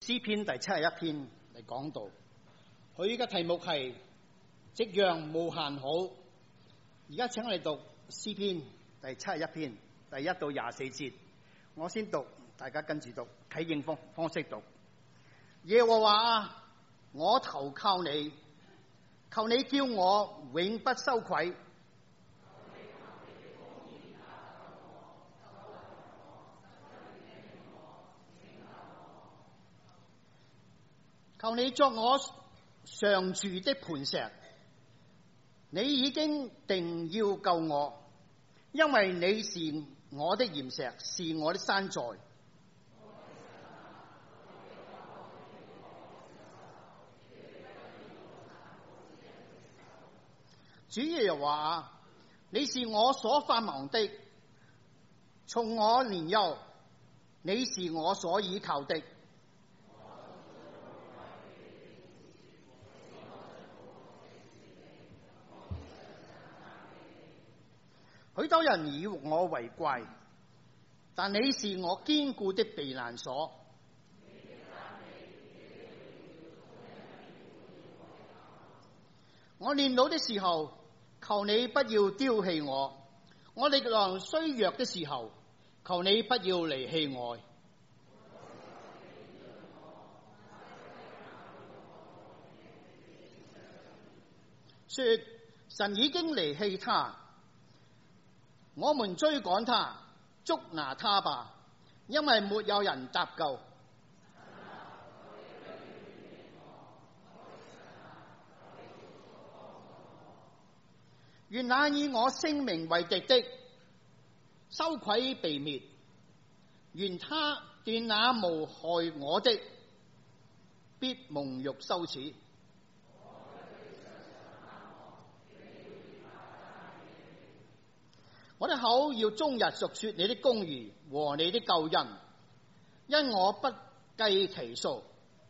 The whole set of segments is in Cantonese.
詩篇第71篇嚟講道，佢嘅題目係夕陽無限好。而家請我哋讀詩篇第71篇第1到24節，我先讀，大家跟住讀，啟應方式讀。耶和華啊，我投靠你，求你叫我永不羞愧。求你作我常住的磐石，你已經定要救我，因為你是我的岩石，是我的山寨。主耶和華，你是我所盼望的，從我年幼，你是我所倚靠的。許多人以我為怪，但你是我堅固的避難所。我年老的時候，求你不要丟棄我；我力量衰弱的時候，求你不要離棄我。說神已經離棄他，我們追趕他，捉拿他吧，因為沒有人搭救。願那以我性命為敵的羞愧被滅，願他斷那無害我的，必蒙辱羞恥。我的口要終日述說你的公義和你的救恩，因我不計其數。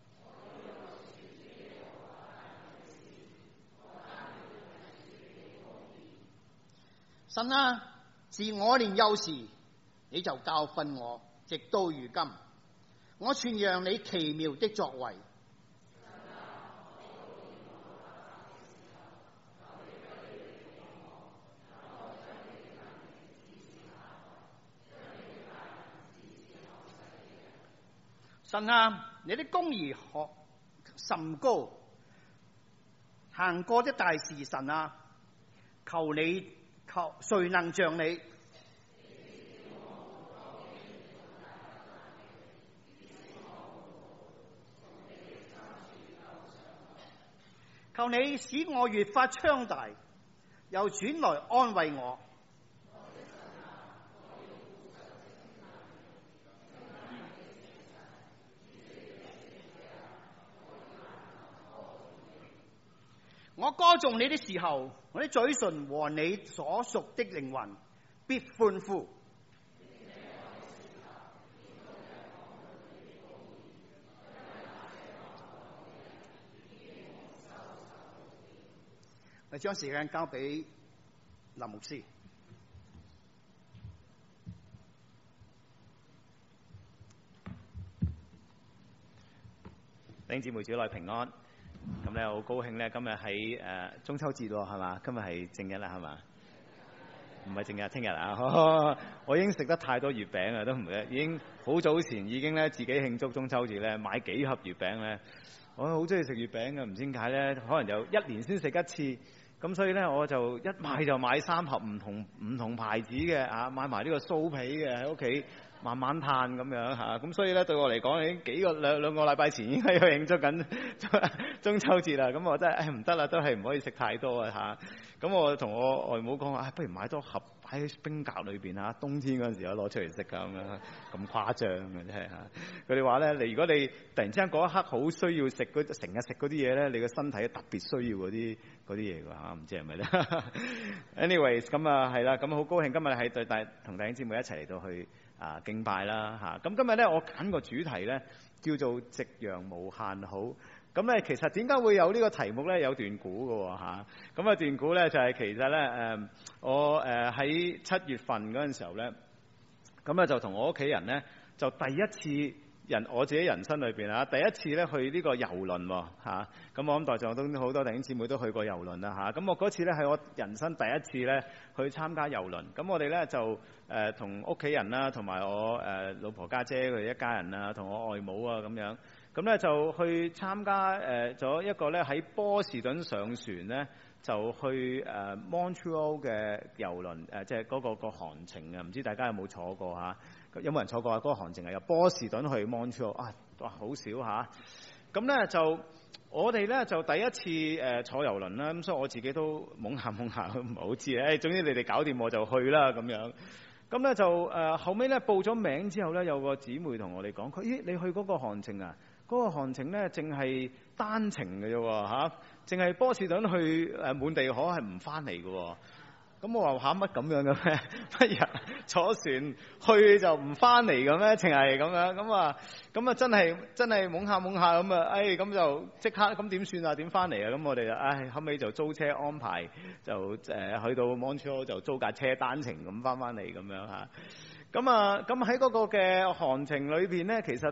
神啊，自我年幼時，你就教訓我，直到如今，我傳揚你奇妙的作為。神啊，你的公義甚高，行過的大事。神啊，求誰能像你？求你使我越發昌大，又轉來安慰我。我歌頌你的時候，我的嘴唇和你所屬的靈魂必歡呼。我將時間交俾林牧師。 弟兄姊妹，主內平安。咁咧好高興咧，今日喺中秋節喎，係嘛？今日係正日啦，係嘛？唔係正日，聽日啊！我已經食得太多月餅啊，都唔記，已經好早前已經咧自己慶祝中秋節咧，買幾盒月餅咧。我好中意食月餅嘅，唔知點解咧，可能有一年先食一次。咁所以咧，我就一買就買3盒唔同牌子嘅啊，買埋呢個酥皮嘅喺屋企慢慢嘆咁樣嚇。咁所以咧對我嚟講，已經兩個禮拜前已經喺度慶祝緊中秋節啦。咁我真係唔得啦，都係唔可以食太多啊嚇。咁我同我外母講話，不如買多盒擺喺冰格裏邊嚇，冬天嗰陣時我攞出嚟食㗎咁樣，咁誇張嘅真係嚇。佢哋話咧，如果你突然之間嗰一刻好需要食成日食嗰啲嘢咧，你個身體特別需要嗰啲嘢㗎嚇，唔知係咪咧？Anyways， 咁啊係啦，咁好高興今日係同弟兄姊妹一齊嚟到去敬拜啦嚇。咁今日咧我揀個主題咧叫做夕陽無限好。咁咧其實點解會有呢個題目咧？有段故嘅喎嚇。咁啊段故咧就係其實咧我喺7月份嗰陣時候咧，咁啊就同我屋企人咧就第一次我自己人生裏邊啊，第一次咧去呢個遊輪喎嚇，咁我諗在座都好多弟兄姊妹都去過遊輪啦嚇，咁我嗰次咧係我人生第一次咧去參加遊輪，咁我哋咧就同屋企人啦，同埋我老婆家姐佢哋一家人啊，同我外母啊咁樣，咁咧就去參加咗一個咧喺波士頓上船咧，就去Montreal 嘅遊輪即係嗰個航程啊，唔知大家有冇坐過嚇？有冇人坐過啊？嗰個航程係由波士頓去 Montreal 啊，哇好少嚇。咁咧就我哋咧就第一次坐遊輪啦，咁所以我自己都懵下唔係好知咧。總之你哋搞掂我就去啦咁樣。咁咧就後尾咧報咗名之後咧，有個姊妹同我哋講，佢咦你去嗰個航程啊？嗰個航程咧淨係單程嘅啫喎嚇，淨係波士頓去滿地可係唔翻嚟嘅喎。咁我話嚇乜咁樣嘅咩？乜人坐船去就唔翻嚟嘅咩？淨係咁樣咁啊真係懵下咁啊！咁就即刻咁點算啊？點翻嚟啊？咁我哋就後尾就租車安排，就去到 Montreal 就租架車單程咁翻嚟咁樣嚇。咁喺嗰個嘅航程裏邊咧，其實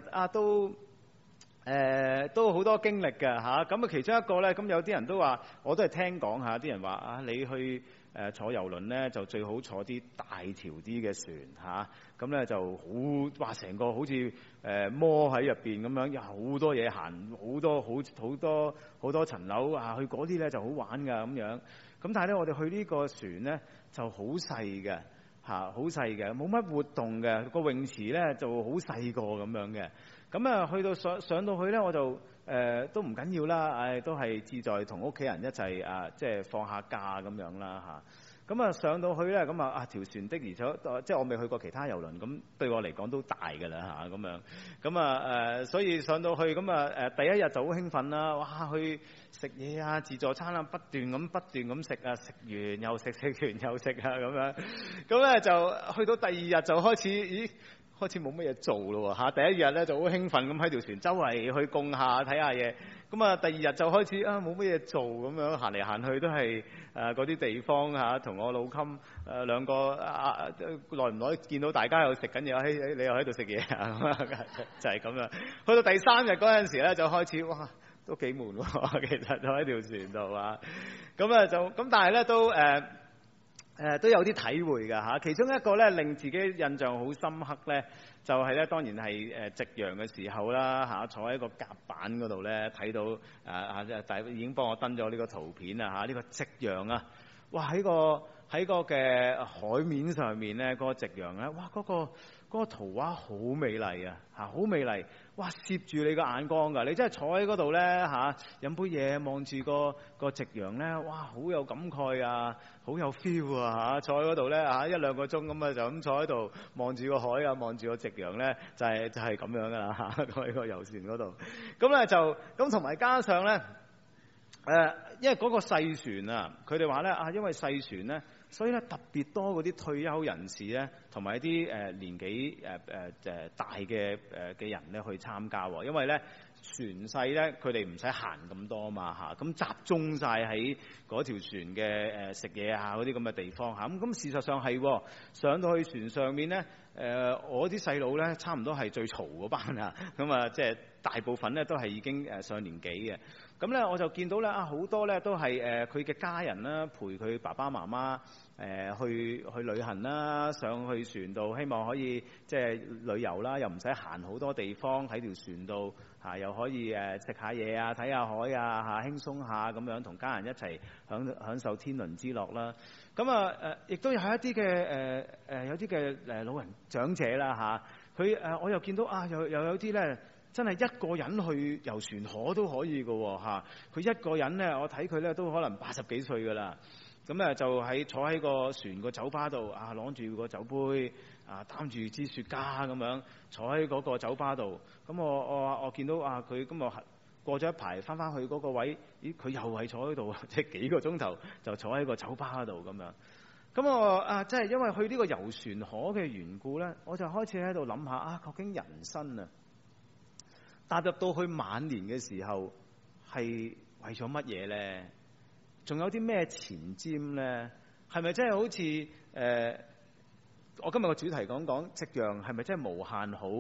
都好多經歷嘅嚇。咁其中一個咧，咁有啲人都話，我都係聽講嚇，啲人話你去坐遊輪咧就最好坐啲大條啲嘅船嚇，咁咧就好成個好似摩喺入邊咁樣，有好多嘢行，好多層樓啊，去嗰啲咧就好玩㗎咁樣。咁但係咧，我哋去呢個船咧就好細嘅嚇，好細嘅，冇乜活動嘅，個泳池咧就好細個咁樣嘅。咁啊，去到上到去咧，我就都唔緊要啦，都係志在同屋企人一齊即係放下假咁樣啦嚇。咁啊上到去咧，咁條船的而且即係我未去過其他遊輪，咁對我嚟講都大㗎啦嚇咁樣。咁所以上到去咁第一日就好興奮啦，哇去食嘢啊，自助餐啊，不斷咁食啊，食完又食，食完又食啊咁樣。咁咧就去到第二日就開始冇乜嘢做咯喎。第一日咧就好興奮咁喺條船周圍去供下睇下嘢，咁啊第二日就開始冇乜嘢做咁樣，行嚟行去都係嗰啲地方嚇，同我老襟兩個耐唔耐見到大家又食緊嘢，你又喺度食嘢啊，就係咁樣。去到第三日嗰陣時咧就開始哇都幾悶喎，其實就喺條船度啊，咁但係咧都有啲體會㗎嚇，其中一個咧令自己印象好深刻咧，就係咧當然係夕陽嘅時候啦嚇，坐喺個甲板嗰度咧睇到大已經幫我登咗呢個圖片啊嚇，呢個夕陽啊，哇喺個嘅海面上面咧嗰個夕陽咧，哇嗰個圖畫好美麗啊嚇，好美麗，哇攝住你個眼光㗎，你真係坐喺嗰度咧嚇，飲杯嘢望住個夕陽咧，哇好有感慨啊，好有 feel 啊嚇，坐喺嗰度咧嚇一兩個鐘咁啊就咁坐喺度望住個海啊，望住個夕陽咧就係咁樣㗎啦嚇，喺個遊船嗰度，咁咧就咁同埋加上咧因為嗰個細船啊，佢哋話咧因為細船咧。所以咧特別多嗰啲退休人士咧，同埋一啲年紀大嘅人咧去參加喎，因為咧船細咧佢哋唔使行咁多嘛嚇，咁集中晒喺嗰條船嘅食嘢啊嗰啲咁嘅地方嚇，咁事實上係上到去船上面咧我啲細佬咧差唔多係最嘈嗰班啊，咁啊即係大部分咧都係已經上年紀嘅。咁咧我就見到咧好多咧都係佢嘅家人啦，陪佢爸爸媽媽去旅行啦，上去船度希望可以即係旅遊啦，又唔使行好多地方喺條船度又可以食下嘢啊，睇下海啊輕鬆下咁樣，同家人一齊享受天倫之樂啦。咁亦都有一啲嘅有啲嘅老人長者啦佢我又見到又有啲咧。真係一個人去遊船河都可以㗎喎，佢一個人咧，我睇佢咧都可能80幾歲㗎啦。咁咧就坐喺個船個酒吧度攞住個酒杯擔住支雪茄咁樣坐喺嗰個酒吧度。咁我見到佢咁啊過咗一排翻去嗰個位，咦佢又係坐喺度，即係幾個鐘頭就坐喺個酒吧度咁樣。咁我即係因為去呢個遊船河嘅緣故咧，我就開始喺度諗下究竟人生踏入到去晚年嘅時候係為咗乜嘢咧？仲有啲咩前瞻咧？係咪真係好似我今日個主題講夕陽係咪真係無限好？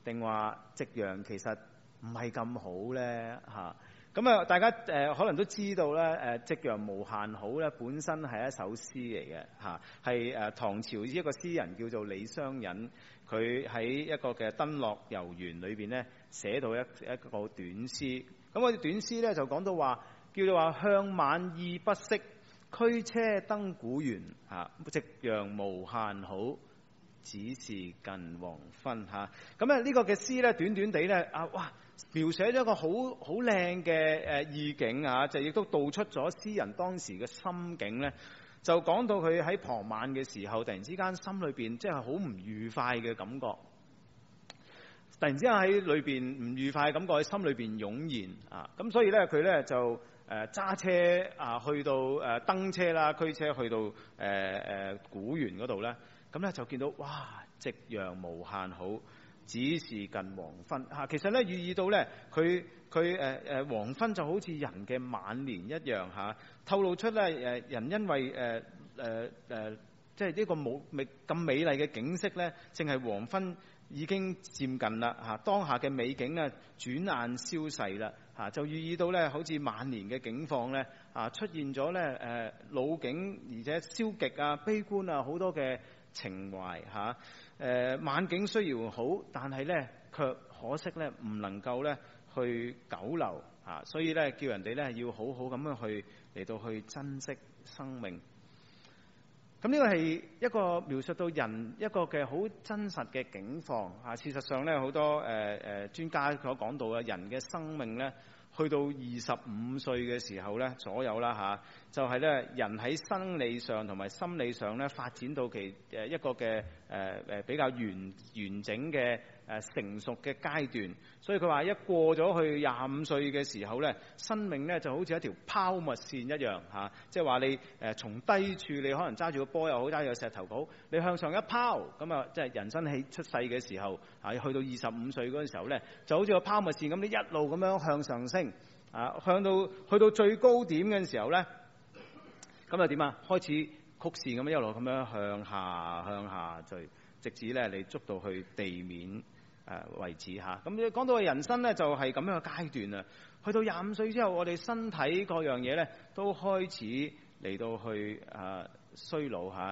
定話夕陽其實唔係咁好咧嚇？咁啊，大家可能都知道咧，夕陽無限好咧，本身係一首詩嚟嘅嚇，係唐朝一個詩人叫做李商隱，佢喺一個嘅《登樂遊原》裏邊咧寫到一個短詩。咁嗰啲短詩咧就講到話，叫做話向晚意不適，驅車登古原嚇，夕陽無限好，只是近黃昏嚇。咁啊呢個嘅詩咧短短地咧哇！描寫咗一個好靚嘅意境啊，就亦都道出咗詩人當時嘅心境咧。就講到佢喺傍晚嘅時候，突然之間心裏邊即係好唔愉快嘅感覺。突然之間喺裏邊唔愉快嘅感覺喺心裏邊湧現啊！咁所以咧佢咧就揸車去到登車啦，驅車去到古原嗰度咧，咁咧就見到哇！夕陽無限好，只是近黃昏嚇。其實咧寓意到咧佢黃昏就好似人嘅晚年一樣嚇，透露出咧人因為即係呢個冇咁美麗嘅景色咧，正係黃昏已經漸近啦嚇，當下嘅美景咧轉眼消逝啦嚇，就寓意到咧好似晚年嘅境況咧出現咗咧老境，而且消極悲觀好多嘅情懷嚇。晚景雖然好，但係咧卻可惜咧唔能夠咧去久留嚇，所以咧叫人哋咧要好好咁樣去嚟到去珍惜生命。咁呢個係一個描述到人一個嘅好真實嘅境況嚇。事實上咧好多專家所講到嘅人嘅生命咧，去到25歲嘅時候咧左右啦嚇，就係咧人喺生理上同埋心理上咧發展到其一個嘅比較完整嘅成熟嘅階段。所以佢話一過咗去25歲嘅時候咧，生命咧就好似一條拋物線一樣嚇，即係話你從低處你可能揸住個波又好，揸住個石頭好，你向上一拋咁啊，即係人生起出世嘅時候去到25歲嗰陣時候咧，就好似個拋物線咁，你一路咁樣向上升去到最高點嘅時候咧，咁又點啊？開始曲線咁樣一路咁樣向下墜，直至咧你捉到去地面為止嚇。咁你講到人生咧就係咁樣嘅階段啊。去到25歲之後，我哋身體各樣嘢咧都開始嚟到去衰老嚇。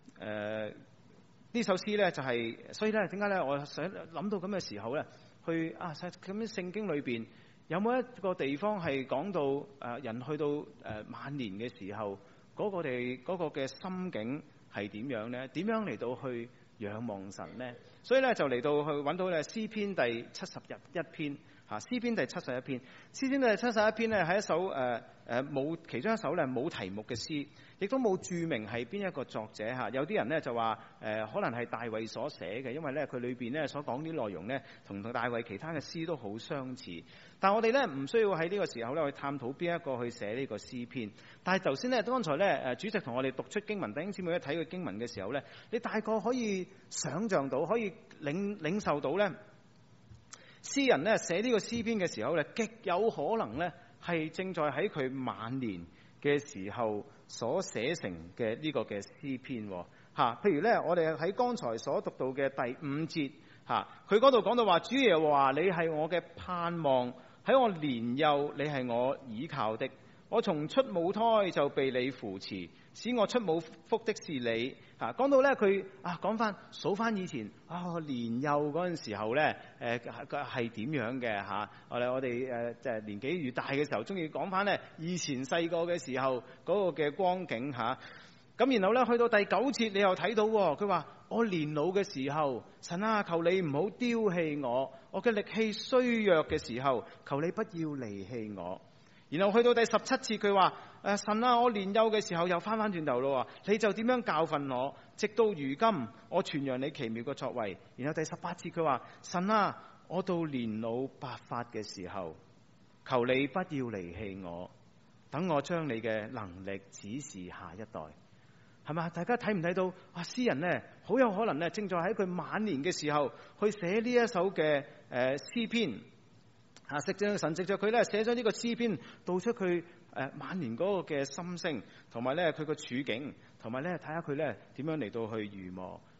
呢首詩咧就係，所以咧點解咧我想諗到咁嘅時候咧，去咁樣聖經裏邊有冇一個地方係講到人去到晚年嘅時候嗰個嘅心境係點樣咧？點樣嚟到去仰望神咧？所以咧就嚟到去揾到咧詩篇第71篇嚇。詩篇第71篇，詩篇第71篇咧係一首冇其中一首咧冇題目嘅詩，亦都冇註明係邊一個作者嚇。有啲人咧就話可能係大衛所寫嘅，因為咧佢裏邊咧所講啲內容咧同大衛其他嘅詩都好相似。但係我哋咧唔需要喺呢個時候咧去探討邊一個去寫呢個詩篇。但係頭先咧剛才咧主席同我哋讀出經文，弟兄姊妹一睇佢經文嘅時候咧，你大概可以想像到，可以領受到咧，詩人咧寫呢個詩篇嘅時候咧，極有可能咧係正在喺佢晚年嘅時候所寫成嘅呢個嘅詩篇嚇。譬如咧，我哋喺剛才所讀到嘅第5節嚇，佢嗰度講到話，主耶和華，你係我嘅盼望，喺我年幼你係我倚靠的，我從出母胎就被你扶持，使我出母腹的是你。講到咧佢講翻數翻以前年幼嗰陣時候咧係點樣嘅嚇？我哋即係年紀越大嘅時候，中意講翻咧以前細個嘅時候嗰個嘅光景嚇。咁然後咧去到第9節，你又睇到佢話我年老嘅時候，神啊，求你唔好丟棄我，我嘅力氣衰弱嘅時候，求你不要離棄我。然後去到第17節，佢話神啊，我年幼嘅時候又翻轉頭咯，你就點樣教訓我，直到如今我傳揚你奇妙嘅作為。然後第18節佢話，神啊，我到年老白髮嘅時候，求你不要離棄我，等我將你嘅能力指示下一代。係嘛？大家睇唔睇到詩人呢，好有可能呢，正在喺佢晚年嘅時候去寫呢一首嘅詩篇。神藉着佢咧寫咗呢個詩篇，道出佢晚年嗰個嘅心聲，同埋咧佢個處境，同埋咧睇下佢咧點樣嚟到去預謀，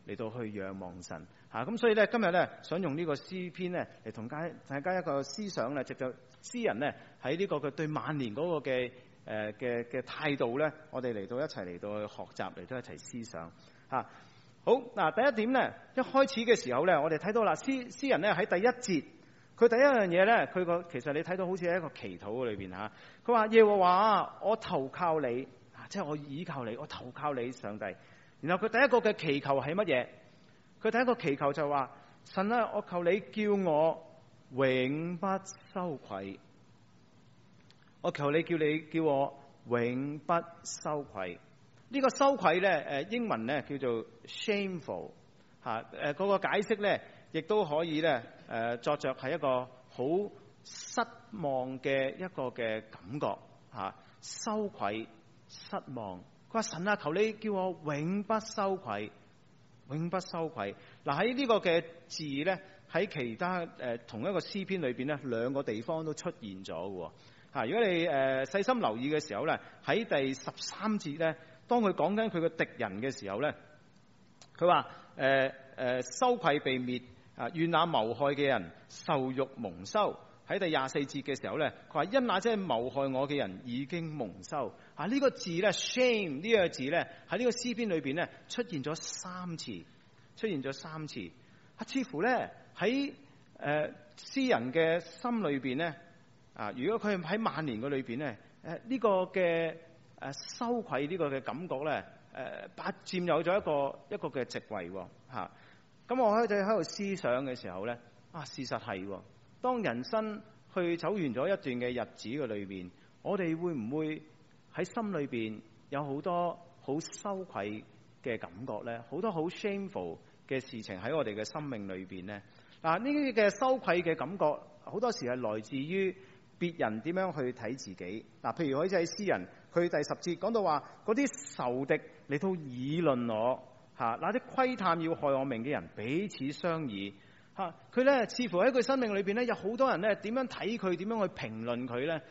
嚟到去仰望神嚇。咁所以咧今日咧想用呢個詩篇咧嚟同大家一個思想咧，藉著詩人咧喺呢個嘅對晚年嗰個嘅嘅態度咧，我哋嚟到一齊嚟到去學習，嚟到一齊思想嚇。好嗱，第一點咧，一開始嘅時候咧，我哋睇到啦，詩人咧喺第一節，佢第一樣嘢咧，其實你睇到好似喺一個祈禱嘅裏邊嚇。佢話耶和華，我投靠你，即係我倚靠你，我投靠你上帝。然後佢第一個嘅祈求係乜嘢？佢第一個祈求就話神啊，我求你叫我永不羞愧。我求你叫我永不羞愧。呢個羞愧咧，英文咧叫做 shameful 嚇，嗰個解釋咧，亦都可以咧，作着係一個好失望嘅一個嘅感覺嚇，羞愧、失望。佢話神啊，求你叫我永不羞愧，永不羞愧。嗱，喺呢個嘅字咧，喺其他同一個詩篇裏邊咧，兩個地方都出現咗嘅喎。如果你細心留意嘅時候咧，喺第13節咧。當佢講緊佢個敵人嘅時候咧，佢話羞愧被滅啊，願那謀害嘅人受辱蒙羞。喺第24節嘅時候咧，佢話因那即係謀害我嘅人已經蒙羞。啊，呢個字咧 shame 呢個字咧喺呢個詩篇裏邊咧出現咗3次，似乎咧喺詩人嘅心裏邊咧啊，如果佢喺晚年嘅裏邊咧呢個嘅羞愧呢個嘅感覺咧，佔有咗一個嘅席位喎嚇。咁我喺度思想嘅時候咧，事實係當人生去走完咗一段嘅日子嘅裏邊，我哋會唔會喺心裏邊有好多好羞愧嘅感覺咧？好多好 shameful 嘅事情喺我哋嘅生命裏邊咧。嗱，呢啲嘅羞愧嘅感覺好多時係來自於別人點樣去睇自己。嗱，譬如好似喺詩人佢第10節講到話，嗰啲仇敵嚟到議論我嚇，那啲窺探要害我命嘅人彼此相議嚇。佢咧似乎喺佢生命裏邊咧，有好多人咧點樣睇佢，點樣去評論佢咧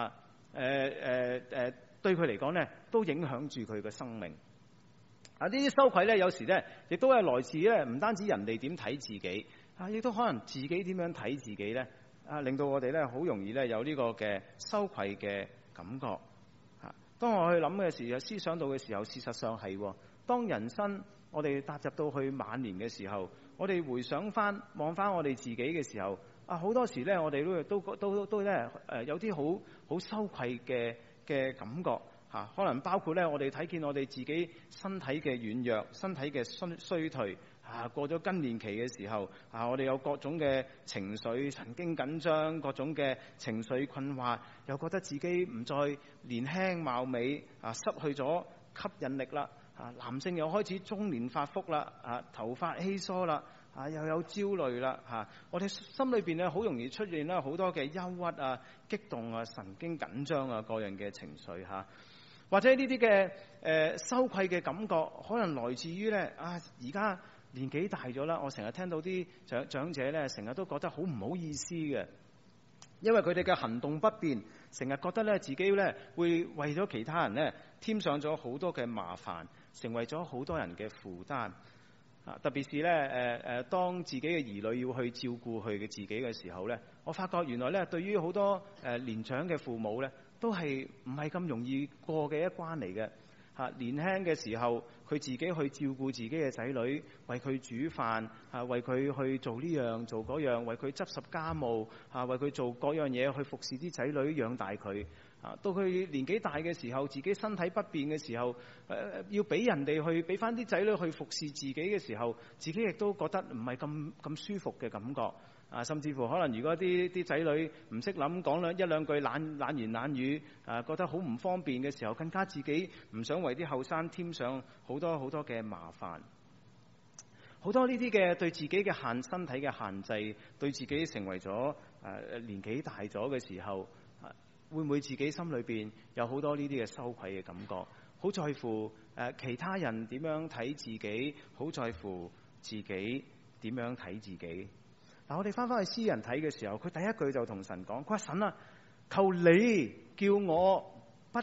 對佢嚟講咧都影響住佢嘅生命。呢啲羞愧咧，有時咧亦都係來自咧唔單止人哋點睇自己亦都可能自己點樣睇自己咧令到我哋咧好容易咧有呢個嘅羞愧嘅感覺。當我去諗嘅時候，思想到嘅時候，事實上係當人生我哋踏入到去晚年嘅時候，我哋回想翻望翻我哋自己嘅時候，好多時咧我哋都咧有啲好羞愧嘅感覺嚇，可能包括咧我哋睇見我哋自己身體嘅軟弱、身體嘅衰退過咗更年期嘅時候我哋有各種嘅情緒、神經緊張、各種嘅情緒困惑，又覺得自己唔再年輕貌美失去咗吸引力啦男性又開始中年發福啦頭髮稀疏啦又有焦慮啦我哋心裏邊咧好容易出現啦好多嘅憂鬱激動神經緊張各樣嘅情緒或者呢啲嘅羞愧嘅感覺，可能來自於咧而家年紀大咗啦，我成日聽到啲長者咧，成日都覺得好唔好意思嘅，因為佢哋嘅行動不便，成日覺得咧自己咧會為咗其他人咧添上咗好多嘅麻煩，成為咗好多人嘅負擔特別是咧當自己嘅兒女要去照顧佢嘅自己嘅時候咧，我發覺原來咧對於好多年長嘅父母咧，都係唔係咁容易過嘅一關嚟嘅年輕嘅時候，佢自己去照顧自己嘅仔女，為佢煮飯為佢去做呢樣做嗰樣，為佢執拾家務為佢做各樣嘢去服侍啲仔女養大佢到佢年紀大嘅時候，自己身體不便嘅時候要俾人哋去俾翻啲仔女去服侍自己嘅時候，自己亦都覺得唔係咁舒服嘅感覺甚至乎可能如果啲仔女唔識諗講一兩句懶言懶語覺得好唔方便嘅時候，更加自己唔想為啲後生添上好多好多嘅麻煩，好多呢啲嘅對自己嘅身體嘅限制，對自己成為咗年紀大咗嘅時候會唔會自己心裏邊有好多呢啲嘅羞愧嘅感覺，好在乎其他人點樣睇自己，好在乎自己點樣睇自己。我哋翻去詩人睇嘅時候，佢第一句就同神講，佢話神啊，求你叫我不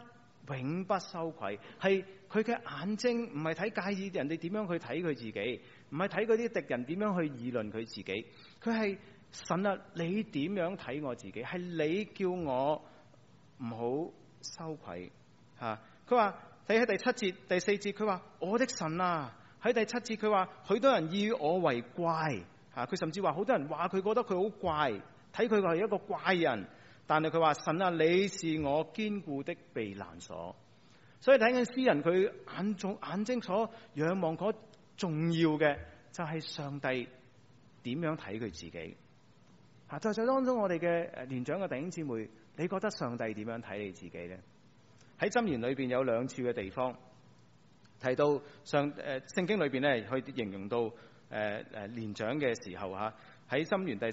永不羞愧，係佢嘅眼睛唔係睇介意人哋點樣去睇佢自己，唔係睇嗰啲敵人點樣去議論佢自己，佢係神啊，你點樣睇我自己？係你叫我唔好羞愧嚇。佢話睇喺第7節、第4節，佢話我的神啊。喺第7節佢話許多人以我為怪嚇，佢甚至話好多人話佢覺得佢好怪，睇佢係一個怪人。但係佢話神啊，你是我堅固的避難所。所以睇緊詩人佢眼睛所仰望嗰重要嘅就係上帝點樣睇佢自己嚇。在當中我哋嘅年長嘅弟兄姊妹，你覺得上帝點樣睇你自己呢？喺箴言裏邊有2處嘅地方提到聖經裏邊咧去形容到年長嘅時候嚇。喺箴言第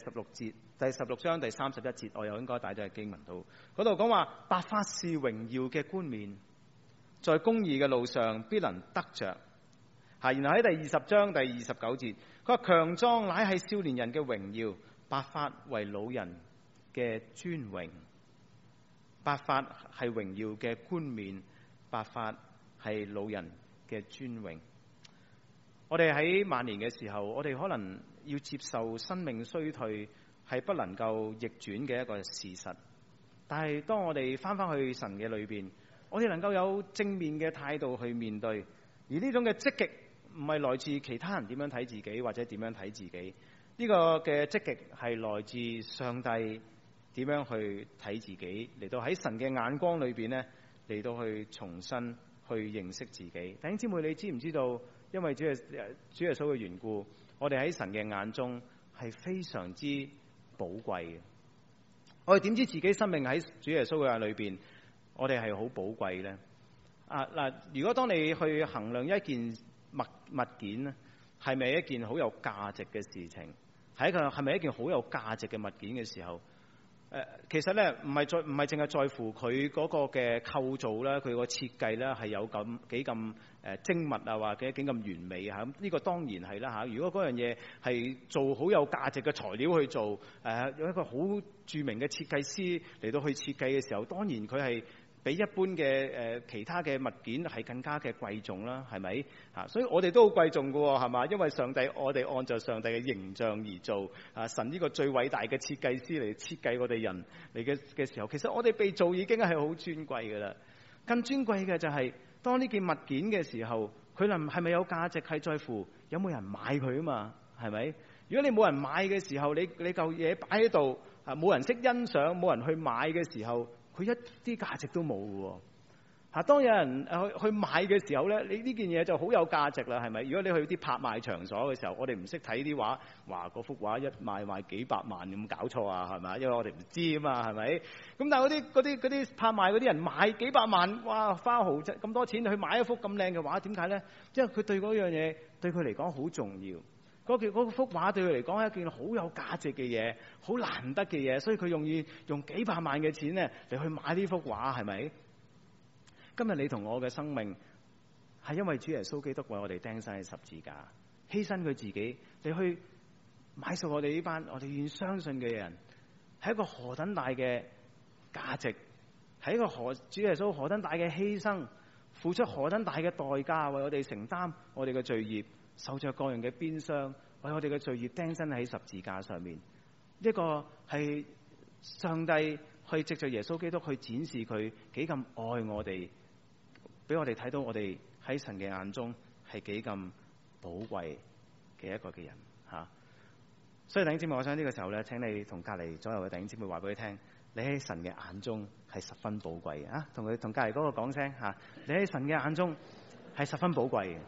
16章第31節，我又應該帶咗喺經文度嗰度講話，白髮是榮耀嘅冠冕，在公義嘅路上必能得着。然後喺第20章第29節，佢話強壯乃係少年人嘅榮耀，白髮為老人嘅尊榮。白髮係榮耀嘅冠冕，白髮係老人嘅尊榮。我哋喺晚年嘅時候，我哋可能要接受生命衰退係不能夠逆轉嘅一個事實，但係當我哋翻去神嘅裏邊，我哋能夠有正面嘅態度去面對，而呢種嘅積極唔係來自其他人點樣睇自己或者點樣睇自己，呢個嘅積極係來自上帝點樣去睇自己，嚟到喺神嘅眼光裏邊呢，嚟到去重新去認識自己。弟兄姊妹，你知唔知道？因為主耶穌嘅緣故，我哋喺神嘅眼中係非常之寶貴嘅。我哋點知自己生命喺主耶穌嘅眼裏邊，我哋係好寶貴呢？如果當你去衡量一件物件咧，係咪一件好有價值嘅事情，係咪一件好有價值嘅物件嘅時候，其實咧唔係淨係在乎佢嗰個嘅構造啦，佢個設計咧係有幾咁精密啊，或者幾咁完美嚇。咁呢個當然係啦嚇。如果嗰樣嘢係做好有價值嘅材料去做，有一個好著名嘅設計師嚟到去設計嘅時候，當然佢係比一般嘅其他嘅物件係更加嘅貴重啦，係咪嚇？所以我哋都好貴重㗎喎，係嘛？因為我哋按照上帝嘅形象而做啊，神呢個最偉大嘅設計師嚟設計我哋人嚟嘅時候，其實我哋被造已經係好尊貴㗎啦。更尊貴嘅就係當呢件物件嘅時候，佢係咪有價值係在乎有冇人買佢啊嘛？係咪？如果你冇人買嘅時候，你嚿嘢擺喺度啊，冇人識欣賞，冇人去買嘅時候，佢一啲價值都冇嘅喎。當有人去買嘅時候咧，你呢件嘢就好有價值啦，係咪？如果你去啲拍賣場所嘅時候，我哋唔識睇啲畫，話嗰幅畫一賣幾百萬咁，搞錯啊，係咪？因為我哋唔知啊嘛，係咪？咁但係嗰啲拍賣嗰啲人買幾百萬，哇，花豪咁多錢去買一幅咁靚嘅畫，點解咧？因為佢對嗰樣嘢對佢嚟講好重要。嗰幅畫對佢嚟講係一件好有價值嘅嘢，好難得嘅嘢，所以佢用幾百萬嘅錢咧嚟去買呢幅畫，係咪？今日你同我嘅生命係因為主耶穌基督為我哋釘身喺十字架，犧牲佢自己，你去買贖我哋呢班我哋願相信嘅人，係一個何等大嘅價值，係一個主耶穌何等大嘅犧牲，付出何等大嘅代價為我哋承擔我哋嘅罪孽，受着各樣嘅鞭傷，為我哋嘅罪孽釘身喺十字架上面。呢個係上帝去藉着耶穌基督去展示佢幾咁愛我哋，俾我哋睇到我哋喺神嘅眼中係幾咁寶貴嘅一個嘅人吓。所以弟兄姊妹，我想呢個時候咧，請你同隔籬左右嘅弟兄姊妹話俾佢聽，你喺神嘅眼中係十分寶貴嘅啊！同隔籬嗰個講聲吓，你喺神嘅眼中係十分寶貴嘅。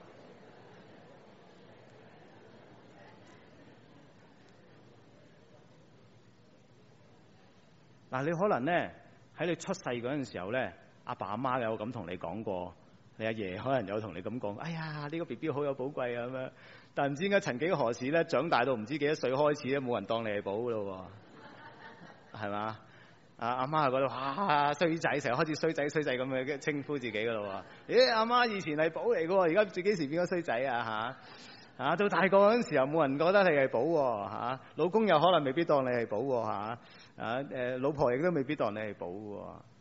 嗱，你可能咧喺你出世嗰陣時候咧，阿爸阿媽有咁同你講過，你阿爺可能有同你咁講，哎呀，呢個 BB 好有寶貴啊咁樣。但唔知點解曾幾何時咧，長大到唔知幾多歲開始咧，冇人當你係寶噶咯喎，係嘛？阿媽係覺得哇衰仔，成日開始衰仔咁樣稱呼自己噶咯喎。咦，阿媽以前係寶嚟噶喎，而家自己時變咗衰仔啊嚇！到大個嗰陣時候，冇人覺得你係寶喎嚇，老公又可能未必當你係寶喎嚇。老婆亦都未必當你係寶喎。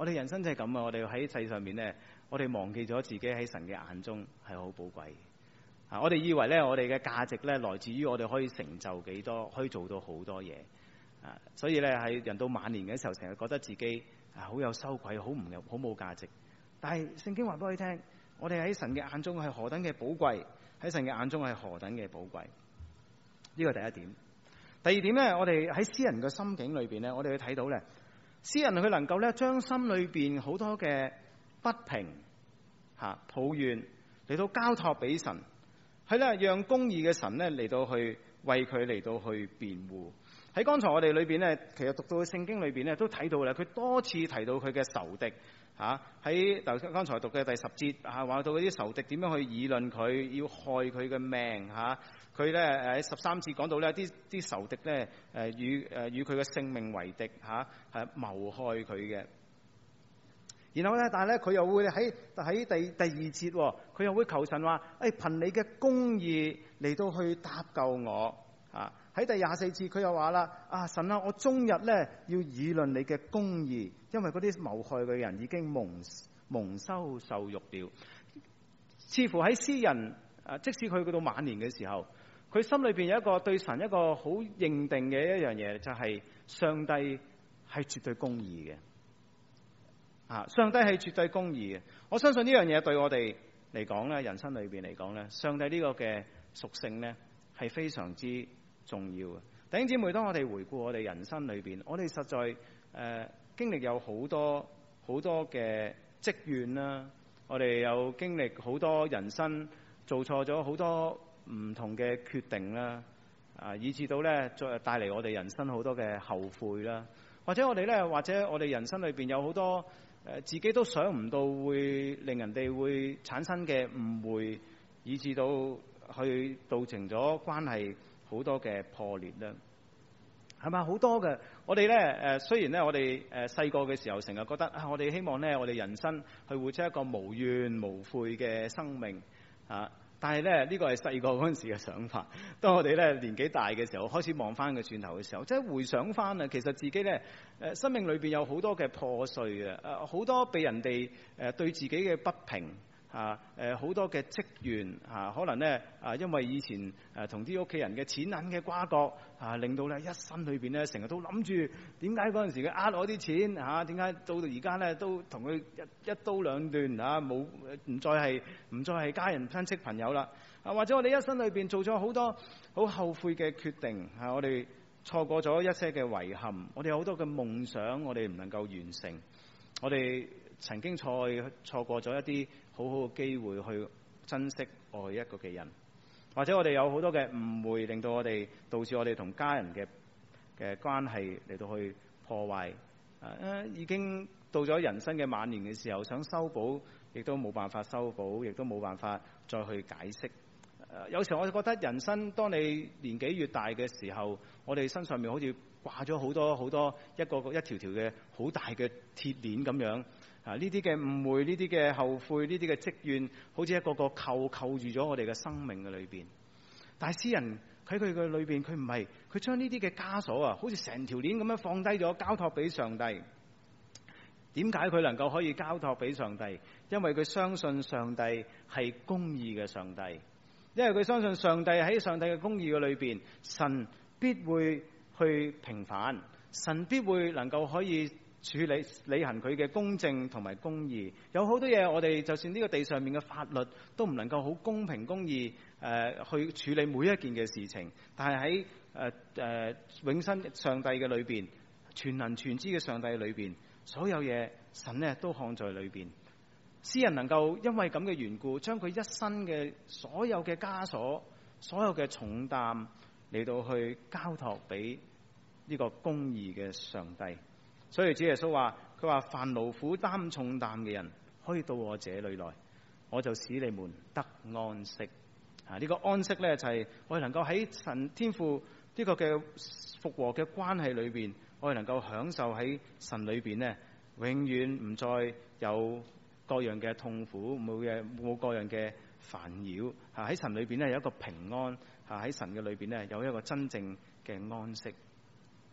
我哋人生就係咁啊！我哋喺世上面咧，我哋忘記咗自己喺神嘅眼中係好寶貴啊！我哋以為咧，我哋嘅價值咧來自於我哋可以成就幾多，可以做到好多嘢啊！所以咧喺人到晚年嘅時候，成日覺得自己好有羞愧，好冇價值。但係聖經話俾我哋聽，我哋喺神嘅眼中係何等嘅寶貴，喺神嘅眼中係何等嘅寶貴。呢個第一點。第二點咧，我哋喺詩人嘅心境裏邊咧，我哋去睇到咧，詩人佢能夠咧將心裏邊好多嘅不平抱怨嚟到交託俾神，係咧讓公義嘅神咧嚟到去為佢嚟到去辯護。喺剛才我哋裏邊咧，其實讀到聖經裏邊咧都睇到啦，佢多次提到佢嘅仇敵喺剛才讀嘅第10節話到嗰啲仇敵點樣去議論佢，要害佢嘅命佢咧喺13節講到咧啲仇敵咧與佢嘅性命為敵係謀害佢嘅。然後咧，但係咧佢又會喺第2節佢又會求神話憑你嘅公義嚟到去搭救我喺第24節佢又話啦神啊，我終日咧要議論你嘅公義，因為嗰啲謀害嘅人已經蒙羞受辱了。似乎喺詩人即使佢到晚年嘅時候，佢心裏邊有一個對神一個好認定嘅一樣嘢，就係上帝係絕對公義嘅。上帝係絕對公義嘅。我相信呢樣嘢對我哋嚟講咧，人生裏邊嚟講咧，上帝呢個嘅屬性咧係非常之重要嘅。弟兄姊妹，當我哋回顧我哋人生裏邊，我哋實在經歷有好多嘅積怨啦，我哋有經歷好多人生做錯咗好多唔同嘅決定啦，以至到咧再帶嚟我哋人生好多嘅後悔啦，或者我哋人生裏邊有好多自己都想唔到會令人哋會產生嘅誤會，以至到去造成咗關係好多嘅破裂啦，係咪好多嘅？我哋咧雖然咧我哋細個嘅時候成日覺得我哋希望咧我哋人生去活出一個無怨無悔嘅生命但係咧呢個係細個嗰陣時嘅想法。當我哋咧年紀大嘅時候，開始望翻個轉頭嘅時候，即係回想翻其實自己咧生命裏邊有好多嘅破碎好多被人哋對自己嘅不平好多嘅積怨可能咧因為以前同啲屋企人嘅錢銀嘅瓜葛令到咧一生裏邊咧成日都諗住點解嗰陣時佢呃我啲錢點解到而家咧都同佢一刀兩斷冇唔再係家人親戚朋友啦或者我哋一生裏邊做咗好多好後悔嘅決定我哋錯過咗一些嘅遺憾，我哋有好多嘅夢想我哋唔能夠完成，我哋曾經錯過咗一啲好好嘅機會去珍惜愛一個嘅人，或者我哋有好多嘅誤會，令到我哋導致我哋同家人嘅關係嚟到去破壞已經到咗人生嘅晚年嘅時候，想修補亦都冇辦法修補，亦都冇辦法再去解釋有時候我覺得人生當你年紀越大嘅時候，我哋身上面好似掛咗好多一條條嘅好大嘅鐵鏈咁樣呢啲嘅誤會，呢啲嘅後悔，呢啲嘅積怨，好似一個個扣住咗我哋嘅生命嘅裏邊。但係詩人喺佢嘅裏邊，佢唔係，佢將呢啲嘅枷鎖好似成條鏈咁樣放低咗，交託俾上帝。點解佢能夠可以交託俾上帝？因為佢相信上帝係公義嘅上帝，因為佢相信上帝喺上帝嘅公義嘅裏邊，神必會去平反，神必會能夠可以處理履行佢嘅公正同埋公義。有好多嘢我哋就算呢個地上面嘅法律都唔能夠好公平公義去處理每一件嘅事情，但係喺永生上帝嘅裏邊，全能全知嘅上帝裏邊，所有嘢神呢都看在裏邊。詩人能夠因為咁嘅緣故，將佢一生嘅所有嘅枷鎖、所有嘅重擔嚟到去交託俾呢個公義嘅上帝。所以主耶穌話：佢話凡勞苦擔重擔嘅人，可以到我這裏來，我就使你們得安息。呢個安息咧就係我哋能夠喺神天父呢個嘅復和嘅關係裏邊，我哋能夠享受喺神裏邊呢，永遠唔再有各樣嘅痛苦，冇各樣嘅煩擾。喺神裏邊呢有一個平安，喺神嘅裏邊呢有一個真正嘅安息。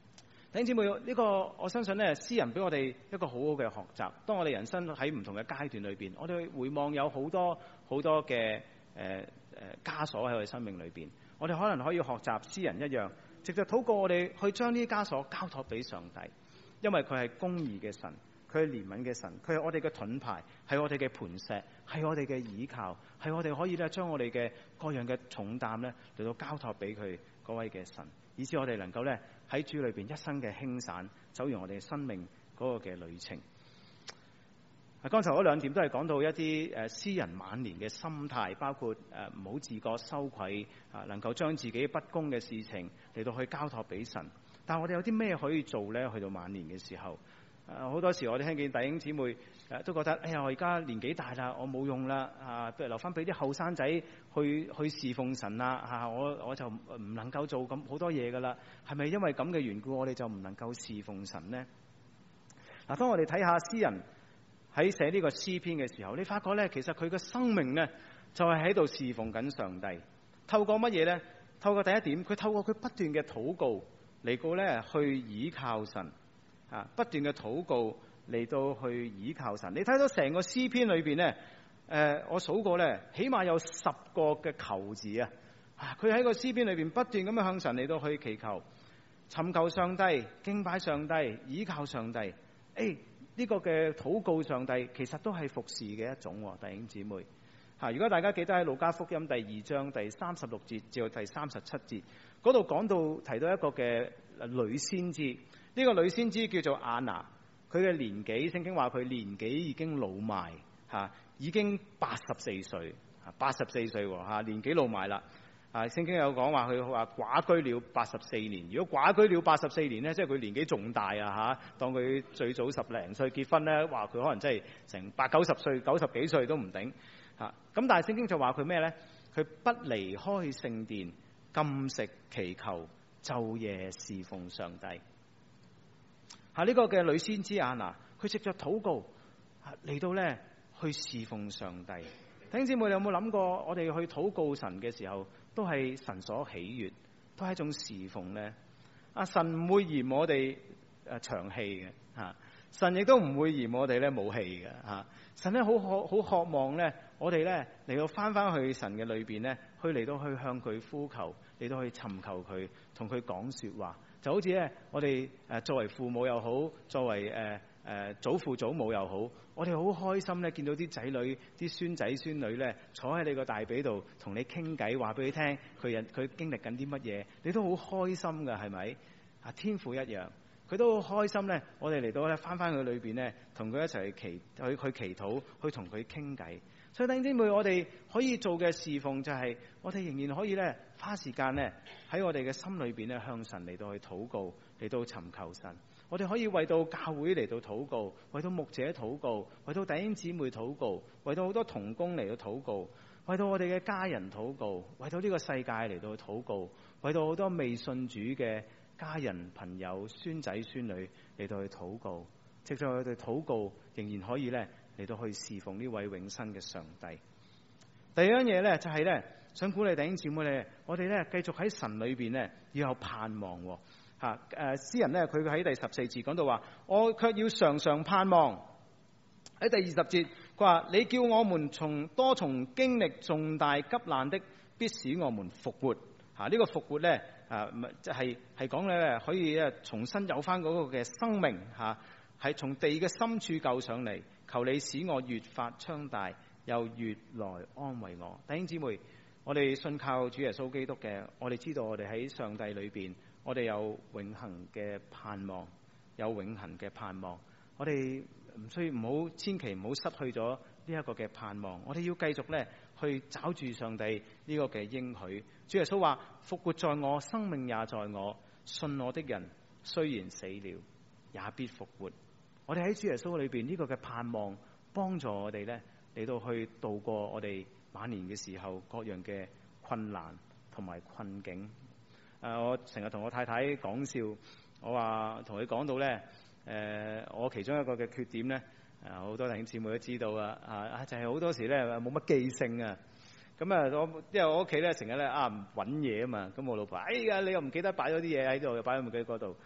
弟兄姊妹，呢個我相信咧，詩人俾我哋一個好好嘅學習。當我哋人生喺唔同嘅階段裏邊，我哋回望有好多嘅枷鎖喺我哋生命裏邊，我哋可能可以學習詩人一樣，藉着禱告我哋去將呢啲枷鎖交託俾上帝，因為佢係公義嘅神，佢係憐憫嘅神，佢係我哋嘅盾牌，係我哋嘅磐石，係我哋嘅倚靠，係我哋可以咧將我哋嘅各樣嘅重擔咧嚟到交託俾佢嗰位嘅神，以致我哋能夠咧喺主裏邊一生嘅輕散，走完我哋生命嗰個嘅旅程。剛才嗰兩點都係講到一啲詩人晚年嘅心態，包括唔好自覺羞愧，能夠將自己不公嘅事情嚟到去交託俾神。但係我哋有啲咩可以做咧？去到晚年嘅時候，好多時我哋聽見弟兄姊妹都覺得，哎呀，我而家年紀大啦，我冇用啦，不如留翻俾啲後生仔去侍奉神啦，我就唔能夠做咁好多嘢噶啦。係咪因為咁嘅緣故，我哋就唔能夠侍奉神呢？嗱，當我哋睇下詩人喺寫呢個詩篇嘅時候，你發覺咧，其實佢嘅生命咧就係喺度侍奉緊上帝。透過乜嘢咧？透過第一點，佢透過佢不斷嘅禱告嚟到咧去倚靠神，不斷嘅禱告嚟到去倚靠神。你睇到成個詩篇裏邊咧，我數過咧，起碼有10個嘅求字啊！佢喺個詩篇裏邊不斷咁樣向神嚟到去祈求、尋求上帝、敬拜上帝、倚靠上帝。呢個嘅禱告上帝其實都係服侍嘅一種，弟兄姊妹。如果大家記得喺路加福音第2章第36節至到第37節嗰度講到提到一個嘅女先知，呢個女先知叫做亞拿，佢嘅年紀聖經話佢年紀已經老邁，已經84歲，84歲年紀老邁啦。聖經有講話佢話寡居了84年，如果寡居了84年咧，即係佢年紀仲大當佢最早10零歲結婚咧，話佢可能真係成80-90歲、90幾歲都唔頂。咁但係聖經就話佢咩咧？佢不離開聖殿，禁食祈求，晝夜侍奉上帝。呢個嘅女先知亞拿，佢藉着禱告嚟到咧去侍奉上帝。弟兄姊妹，你有冇諗過我哋去禱告神嘅時候，都係神所喜悅，都係一種侍奉咧？神唔會嫌我哋長氣嘅，神亦都唔會嫌我哋咧冇氣嘅，神咧好渴望咧，我哋咧嚟到翻去神嘅裏邊咧，去嚟到去向佢呼求，嚟到去尋求佢，同佢講說話。就好似咧，我哋作為父母又好，作為祖父祖母又好，我哋好開心咧，見到啲仔女、啲孫仔孫女咧，坐喺你個大髀度同你傾偈，話俾你聽佢經歷緊啲乜嘢，你都好開心噶，係咪？天父一樣，佢都好開心咧。我哋嚟到咧翻去裏邊咧，同佢一齊去祈禱，去同佢傾偈。所以弟兄姊妹，我哋可以做嘅侍奉就係，我哋仍然可以咧花時間咧喺我哋嘅心裏邊咧向神嚟到去禱告，嚟到尋求神。我哋可以為到教會嚟到禱告，為到牧者禱告，為到弟兄姊妹禱告，為到好多同工嚟到禱告，為到我哋嘅家人禱告，為到呢個世界嚟到禱告，為到好多未信主嘅家人朋友孫仔孫女嚟到去禱告。藉著佢哋禱告，仍然可以咧嚟到去侍奉呢位永生嘅上帝。第二樣嘢咧就係咧，想鼓勵弟兄姊妹咧，我哋咧繼續喺神裏邊咧要有盼望。詩人咧佢喺第14節講到話，我卻要常常盼望。喺第20節佢話，你叫我們多重經歷重大急難的，必使我們復活。呢個復活咧係講咧可以重新有翻嗰個嘅生命係從地嘅深處救上嚟。求你使我越發昌大，又越來安慰我。弟兄姊妹，我哋信靠主耶穌基督嘅，我哋知道我哋喺上帝裏邊，我哋有永恆嘅盼望，有永恆嘅盼望。我哋千祈唔好失去咗呢一個嘅盼望。我哋要繼續咧去找住上帝呢個嘅應許。主耶穌話：復活在我，生命也在我。信我的人，雖然死了，也必復活。我哋喺主耶穌裏邊呢個嘅盼望，幫助我哋咧嚟到去度過我哋晚年嘅時候各樣嘅困難同埋困境。我成日同我太太講笑，我話同佢講到咧，我其中一個嘅缺點咧，好多弟兄姊妹都知道就係好多時咧冇乜記性啊。咁因為我屋企咧成日咧唔揾嘢啊嘛，咁我老婆，哎呀你又唔記得擺咗啲嘢喺度，又擺喺唔記得嗰度。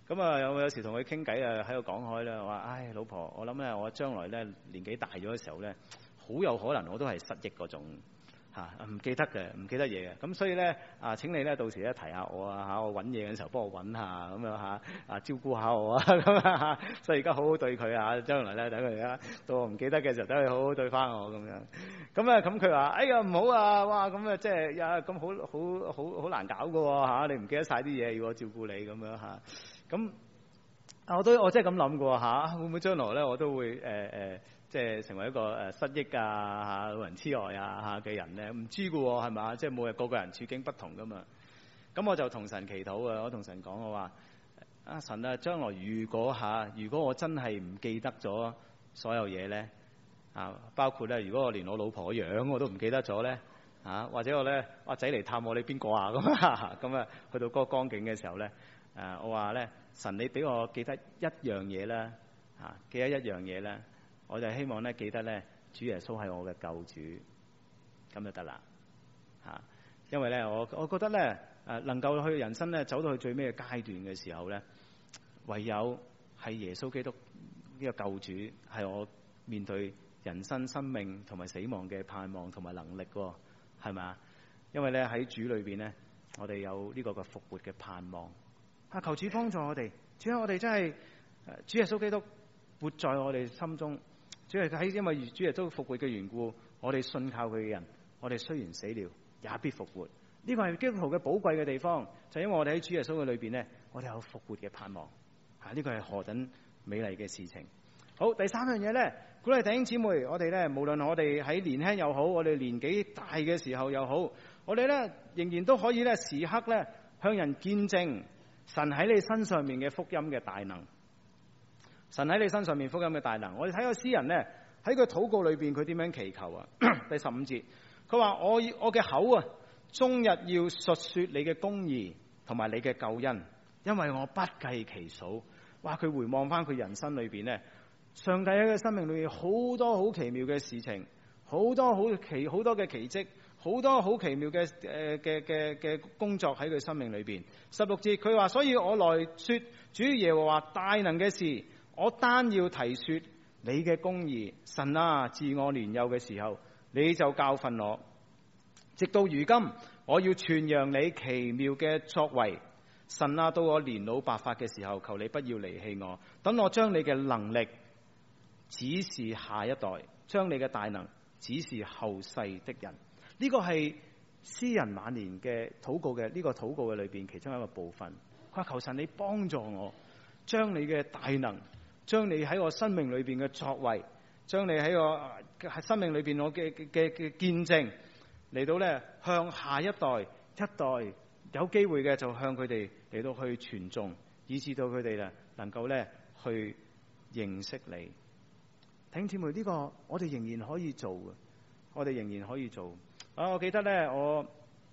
咁啊有時同佢傾偈啊，喺度講開啦，話唉老婆，我諗咧我將來咧年紀大咗嘅時候咧，好有可能我都係失憶嗰種。唔記得嘅，唔記得嘢嘅，咁所以咧請你咧到時咧提下我啊我揾嘢嘅時候幫我揾下咁樣照顧下我啊咁所以而家好好對佢啊，將來咧等佢到我唔記得嘅時候，等佢好好對翻我咁樣。咁佢話：哎呀唔好啊，哇咁即係咁好難搞㗎喎你唔記得晒啲嘢要我照顧你咁樣咁我真係咁諗過會唔會將來咧我都會即係成為一個失憶老人痴呆嘅人咧？唔知㗎喎，係嘛？即係每日個個人處境不同㗎嘛。咁我就同神祈禱啊，我同神講我話：神啊，將來如果我真係唔記得咗所有嘢咧包括咧，如果我連我老婆嘅樣我都唔記得咗咧或者我咧阿仔嚟探我，你邊個咁去到嗰個光景嘅時候咧我話咧，神你俾我記得一樣嘢啦記得一樣嘢啦。我就希望咧記得咧，主耶穌係我嘅救主，咁就得啦因為咧，我覺得咧，能夠去人生咧走到去最尾嘅階段嘅時候咧，唯有係耶穌基督呢個救主，係我面對人生生命同埋死亡嘅盼望同埋能力喎，係咪？因為咧喺主裏邊咧，我哋有呢個嘅復活嘅盼望求主幫助我哋，主啊，我哋真係主耶穌基督活在我哋心中。主係因為主耶穌復活嘅緣故，我哋信靠佢嘅人，我哋雖然死了，也必復活。呢個係基督徒嘅寶貴嘅地方，就因為我哋喺主耶穌嘅裏邊呢，我哋有復活嘅盼望。呢個係何等美麗嘅事情。好，第三樣嘢呢，鼓勵弟兄姊妹，我哋呢，無論我哋喺年輕又好，我哋年紀大嘅時候又好，我哋呢仍然都可以呢時刻呢向人見證神喺你身上面嘅福音嘅大能。神喺你身上面福音嘅大能，我哋睇個詩人呢，喺佢禱告裏邊佢點樣祈求啊？第15節，佢話我嘅口啊，終日要述說你嘅公義同埋你嘅救恩，因為我不計其數。哇！佢回望翻佢人生裏邊呢，上帝喺佢生命裏邊好多好奇妙嘅事情，好多嘅奇蹟，好多好奇妙嘅工作喺佢生命裏邊。16節佢話：所以我來說主耶和華大能嘅事。我單要提說你嘅公義，神啊，自我年幼嘅時候，你就教訓我，直到如今，我要傳揚你奇妙嘅作為。神啊，到我年老白髮嘅時候，求你不要離棄我，等我將你嘅能力指示下一代，將你嘅大能指示後世的人。呢個係詩人晚年嘅禱告嘅呢個禱告嘅裏邊其中一個部分。佢話求神你幫助我，將你嘅大能，將你喺我生命裏邊嘅作為，將你喺我生命裏邊我嘅見證嚟到咧，向下一代有機會嘅就向佢哋嚟到去傳頌，以致到佢哋咧能夠咧去認識你。弟兄姊妹，呢個我哋仍然可以做嘅，我哋仍然可以做。我記得咧，我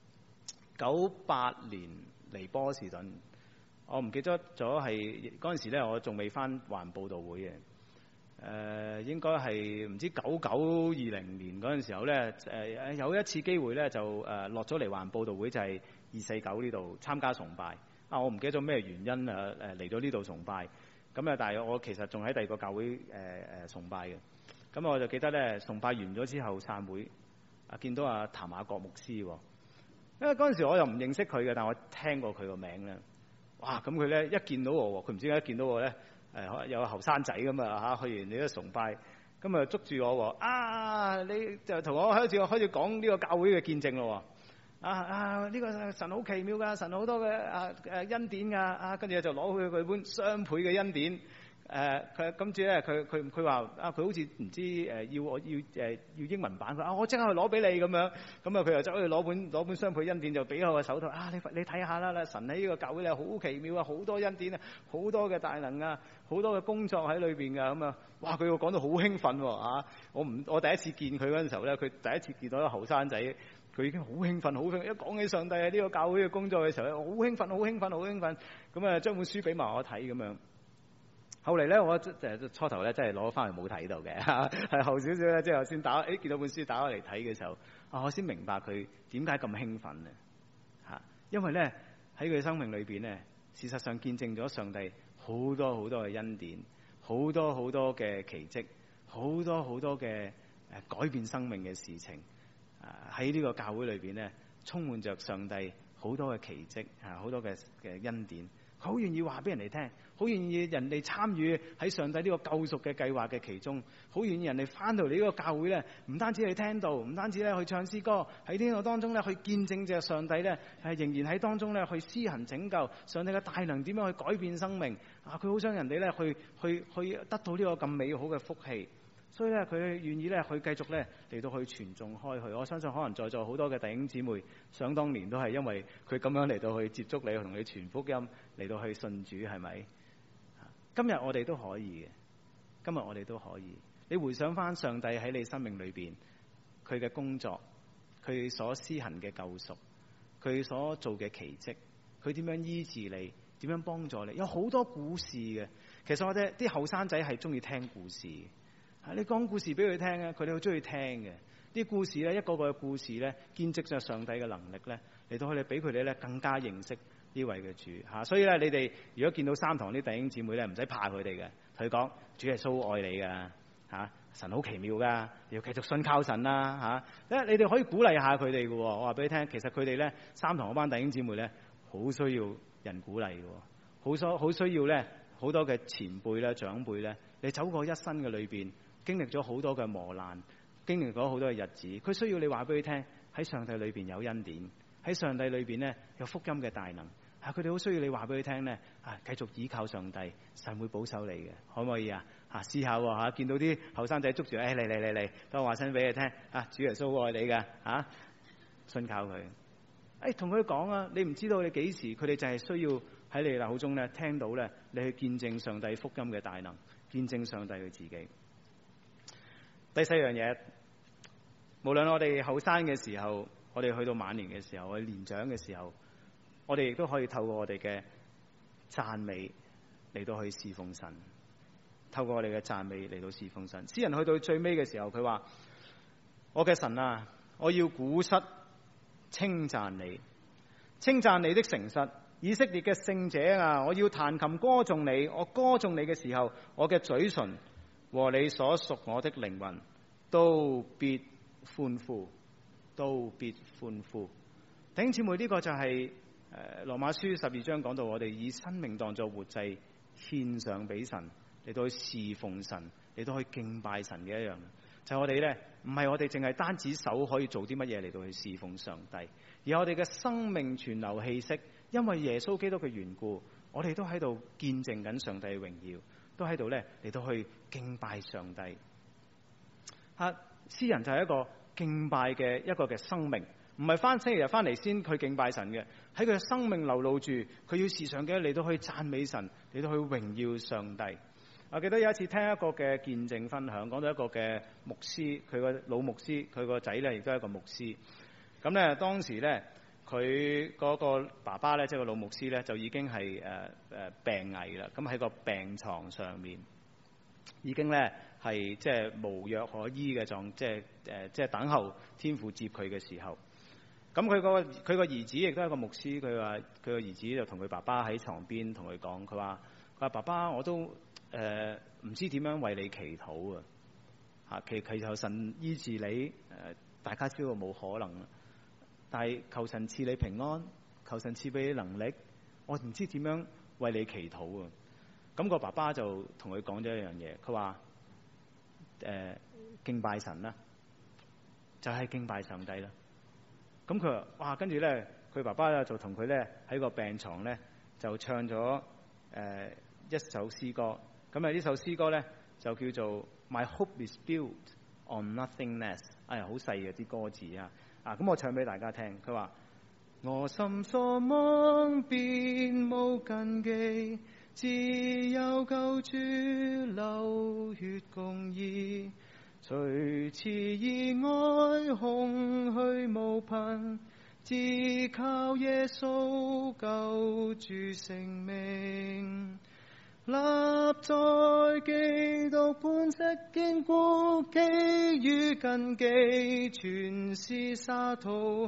98年嚟波士頓。我唔記得咗係嗰陣時咧，我仲未返環佈道會嘅。應該係唔知1920年嗰陣時候咧，有一次機會咧就落咗嚟環佈道會，就係249呢度參加崇拜。我唔記得咗咩原因嚟到呢度崇拜。咁但係我其實仲喺第二個教會崇拜嘅。咁我就記得咧，崇拜完咗之後散會，見到譚雅各牧師喎。因為嗰陣時我又唔認識佢嘅，但我聽過佢個名咧。哇！咁佢咧一見到我，佢唔知點解一見到我咧，有個後生仔咁啊去完你啲崇拜，咁啊捉住我喎，你就同我開始講呢個教會嘅見證咯喎，呢個神好奇妙噶，神好多嘅恩典噶，跟住就攞佢本雙倍嘅恩典。佢跟住咧，佢話佢好似唔知要英文版，佢我即刻去攞俾你咁樣，咁佢又走去攞本雙倍恩典就俾我個手套，你睇下啦，神喺呢個教會咧好奇妙啊，好多恩典啊，好多嘅大能啊，好多嘅工作喺裏邊噶，咁哇佢又講到好興奮喎，我第一次見佢嗰陣時候咧，佢第一次見到一個後生仔，佢已經好興奮，一講起上帝喺呢個教會嘅工作嘅時候咧，好興奮，咁將本書俾埋我睇咁樣。後嚟咧，我初頭咧真係攞翻嚟冇睇到嘅，係後少少咧，即係先見到本書打開嚟睇嘅時候，我先明白佢點解咁興奮咧，因為咧喺佢生命裏邊咧，事實上見證咗上帝好多好多嘅恩典，好多好多嘅奇蹟，好多好多嘅改變生命嘅事情。喺呢個教會裏邊咧，充滿着上帝好多嘅奇蹟，好多嘅恩典。佢好願意話俾人哋聽，好願意人哋參與喺上帝呢個救贖嘅計劃嘅其中，好願意人哋翻到嚟呢個教會咧，唔單止去聽道，唔單止咧去唱詩歌，喺呢個當中咧去見證着上帝咧係仍然喺當中咧去施行拯救，上帝嘅大能點樣去改變生命佢好想人哋咧去得到呢個咁美好嘅福氣。所以咧，佢願意咧去繼續咧嚟到去傳頌開去。我相信可能在座好多嘅弟兄姊妹，想當年都係因為佢咁樣嚟到去接觸你，同你傳福音，嚟到去信主，係咪？今日我哋都可以嘅，今日我哋都可以。你回想翻上帝喺你生命裏邊，佢嘅工作，佢所施行嘅救贖，佢所做嘅奇蹟，佢點樣醫治你，點樣幫助你，有好多故事嘅。其實我哋啲後生仔係中意聽故事。你講故事俾佢聽啊，佢哋好中意聽嘅。啲故事咧，一個個嘅故事咧，見證着上帝嘅能力咧，嚟到佢哋俾佢哋咧更加認識呢位嘅主嚇。所以咧，你哋如果見到三堂啲弟兄姊妹咧，唔使怕佢哋嘅，同佢講主耶穌愛你噶嚇，神好奇妙噶，你要繼續信靠神啦嚇。你哋可以鼓勵下佢哋嘅喎。我話俾你聽，其實佢哋咧三堂嗰班弟兄姊妹咧，好需要人鼓勵嘅，好需要咧好多嘅前輩咧、長輩咧，你走過一生嘅裏邊。經歷咗好多嘅磨難，經歷咗好多嘅日子，佢需要你話俾佢聽，喺上帝裏邊有恩典，喺上帝裏邊咧有福音嘅大能。佢哋好需要你話俾佢聽咧，繼續倚靠上帝，神會保守你嘅，可唔可以啊？試下喎，見到啲後生仔捉住，嚟，等我話聲俾你聽，主耶穌愛你嘅，信靠佢。同佢講啊，你唔知道你幾時，佢哋就係需要喺你口中咧聽到咧，你去見證上帝福音嘅大能，見證上帝佢自己。第四樣嘢，無論我哋後生嘅時候，我哋去到晚年嘅時候，我哋年長嘅時候，我哋亦都可以透過我哋嘅讚美嚟到去侍奉神，透過我哋嘅讚美嚟到侍奉神。詩人去到最尾嘅時候，佢話：我嘅神啊，我要鼓瑟稱讚你，稱讚你的誠實，以色列嘅聖者啊，我要彈琴歌頌你。我歌頌你嘅時候，我嘅嘴唇和你所屬我的靈魂都必歡呼，都必歡呼。弟兄姊妹，呢個就係羅馬書12章講到我哋以生命當作活祭獻上俾神，嚟到去侍奉神，嚟到去敬拜神嘅一樣。就係我哋咧，唔係我哋淨係單止手可以做啲乜嘢嚟到去侍奉上帝，而我哋嘅生命存留氣息，因為耶穌基督嘅緣故，我哋都喺度見證緊上帝嘅榮耀，都喺度咧嚟到去敬拜上帝。詩人就係一個敬拜嘅一個嘅生命，唔係星期日翻嚟先去敬拜神嘅，喺佢嘅生命流露住，佢要時常嘅嚟到去讚美神，嚟到去榮耀上帝。我記得有一次聽一個嘅見證分享，講到一個嘅牧師，佢個老牧師，佢個仔咧亦都係一個牧師。咁咧當時咧，佢嗰個爸爸咧，即係個老牧師咧，就已經係病危啦。咁喺個病床上面，已經咧係即係無藥可醫嘅狀，即係等候天父接佢嘅時候。咁佢個兒子亦都係一個牧師，佢話佢個兒子就同佢爸爸喺床邊同佢講，佢話爸爸，我都唔知點樣為你祈禱啊！祈求神醫治你，大家知道冇可能，但係求神賜你平安，求神賜俾你能力，我唔知點樣為你祈禱啊！咁個爸爸就同佢講咗一樣嘢，佢話敬拜神啦，就係敬拜上帝啦。咁佢話哇，跟住咧，佢爸爸咧就同佢咧喺個病床咧就唱咗一首詩歌。咁呢首詩歌咧就叫做 My Hope is Built on Nothing Less。好細嘅啲歌詞啊！咁我唱俾大家聽。佢話：我心所望別無根基，只有救主流血公義。除此以外，空虛無憑，只靠耶穌救主性命。立在基督磐石堅固，基於根基，全是沙土。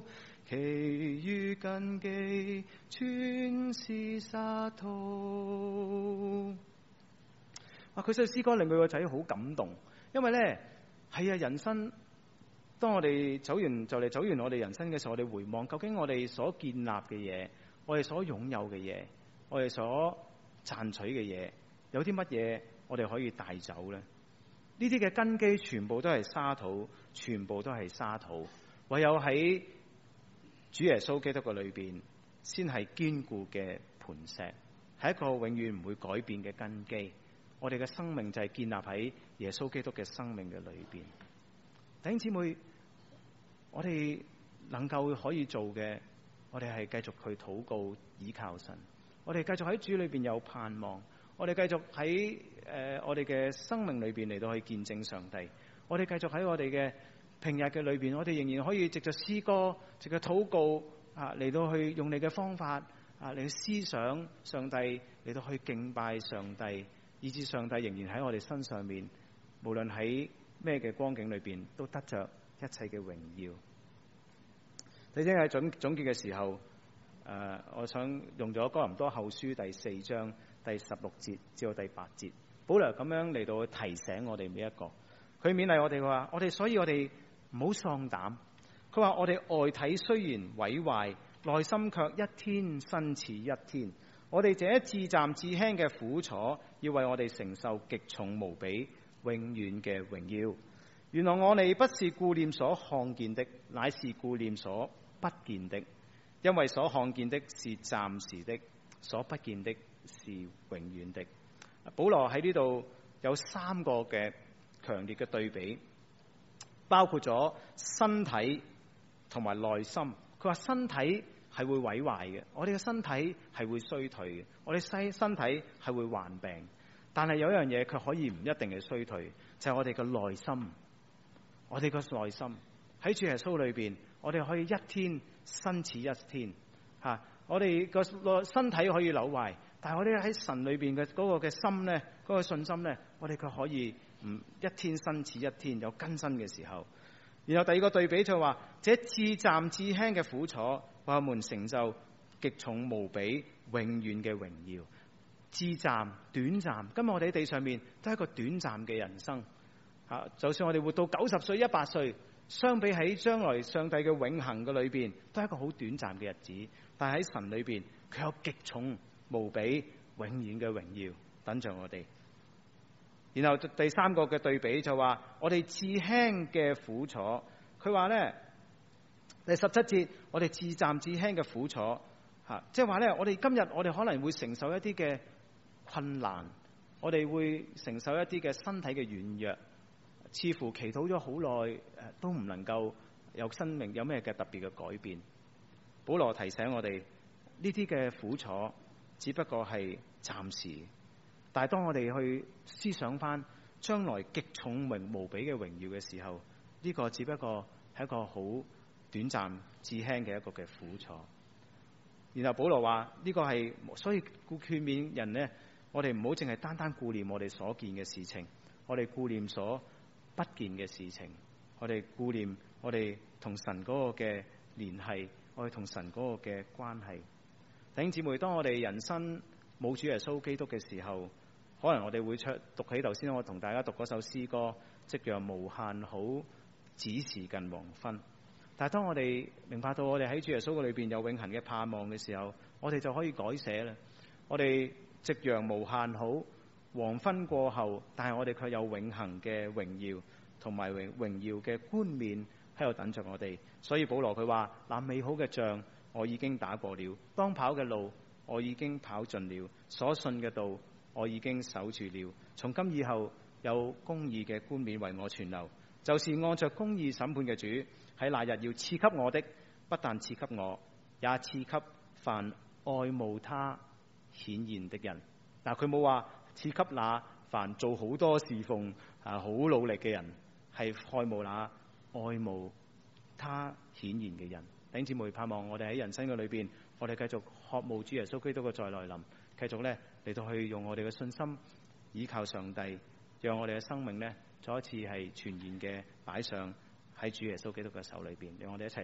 其餘根基全是沙土。佢首詩歌令佢個仔好感動，因為咧係啊，人生當我哋走完我哋人生嘅時候，我哋回望究竟我哋所建立嘅嘢，我哋所擁有嘅嘢，我哋所賺取嘅嘢，有啲乜嘢我哋可以帶走呢？呢啲嘅根基全部都係沙土，全部都係沙土。唯有喺主耶穌基督嘅裏邊，先係堅固嘅磐石，係一個永遠唔會改變嘅根基。我哋嘅生命就係建立喺耶穌基督嘅生命嘅裏邊。弟兄姊妹，我哋能夠可以做嘅，我哋係繼續去禱告倚靠神，我哋繼續喺主裏邊有盼望，我哋繼續喺我哋嘅生命裏邊嚟到去見證上帝，我哋繼續喺我哋嘅平日嘅裏邊，我哋仍然可以藉着詩歌、藉着禱告嚟到去用你嘅方法嚟去思想上帝，嚟到去敬拜上帝，以致上帝仍然喺我哋身上面，無論喺咩嘅光景裏邊，都得着一切嘅榮耀。你知喺總結嘅時候，我想用咗哥林多後書第4章第16節至到第8節，保羅咁樣嚟到提醒我哋每一個，佢勉勵我哋話：所以我哋唔好喪膽。佢話我哋外體雖然毀壞，內心卻一天新似一天。我哋這至暫至輕嘅苦楚，要為我哋承受極重無比、永遠嘅榮耀。原來我哋不是顧念所看見的，乃是顧念所不見的，因為所看見的是暫時的，所不見的是永遠的。保羅喺呢度有3個嘅強烈嘅對比，包括咗身體同埋內心。佢話身體係會毀壞嘅，我哋嘅身體係會衰退嘅，我哋身體係會患病，但係有一樣嘢佢可以唔一定係衰退，就係我哋嘅內心。我哋個內心喺主耶穌裏邊，我哋可以一天新似一天。我哋個身體可以朽壞，但係我哋喺神裏邊嘅嗰個嘅心咧，嗰個信心咧，我哋佢可以唔一天新似一天，有更新嘅時候。然後第二個對比就話，這至暫至輕嘅苦楚，為我們成就極重無比、永遠嘅榮耀。至暫短暫，今日我哋喺地上面都係一個短暫嘅人生。就算我哋活到90歲、100歲，相比喺將來上帝嘅永恆嘅裏邊，都係一個好短暫嘅日子。但係喺神裏邊，佢有極重無比、永遠嘅榮耀等着我哋。然後第3個嘅對比就話，我哋至輕嘅苦楚，佢話咧第17節，我哋至暫至輕嘅苦楚，即係話咧，我哋今日我哋可能會承受一啲嘅困難，我哋會承受一啲嘅身體嘅軟弱。似乎祈禱咗好耐，都唔能夠有生命有咩嘅特別嘅改變。保羅提醒我哋，呢啲嘅苦楚只不過係暫時，但係當我哋去思想翻將來極重無比嘅榮耀嘅時候，呢個只不過係一個好短暫至輕嘅一個嘅苦楚。然後保羅話呢個係，所以勸勉人呢，我哋唔好淨係單單顧念我哋所見嘅事情，我哋顧念所不見嘅事情，我哋顧念我哋同神嗰個嘅聯繫，我哋同神嗰個嘅關係。弟兄姊妹，當我哋人生冇主耶穌基督嘅時候，可能我哋會讀起頭先我同大家讀嗰首詩歌，夕陽無限好，只是近黃昏。但係當我哋明白到我哋喺主耶穌嘅裏邊有永恆嘅盼望嘅時候，我哋就可以改寫啦。我哋夕陽無限好，黃昏過後，但係我哋卻有永恆嘅榮耀同埋榮耀嘅冠冕喺度等着我哋。所以保羅佢話：那美好嘅仗我已經打過了，當跑嘅路我已經跑盡了，所信嘅道我已經守住了。從今以後有公義嘅冠冕為我存留，就是按着公義審判嘅主，喺那日要賜給我的，不但賜給我，也賜給凡愛慕他顯現的人。嗱，佢冇話賜給那凡做好多侍奉好努力嘅人，係愛慕那愛慕他顯現嘅人。弟兄姊妹，盼望我哋喺人生嘅裏邊，我哋繼續渴慕主耶穌基督嘅再來臨，繼續咧嚟到去用我哋嘅信心依靠上帝，讓我哋嘅生命咧再一次係全然嘅擺上喺主耶穌基督嘅手裏邊。讓我哋一齊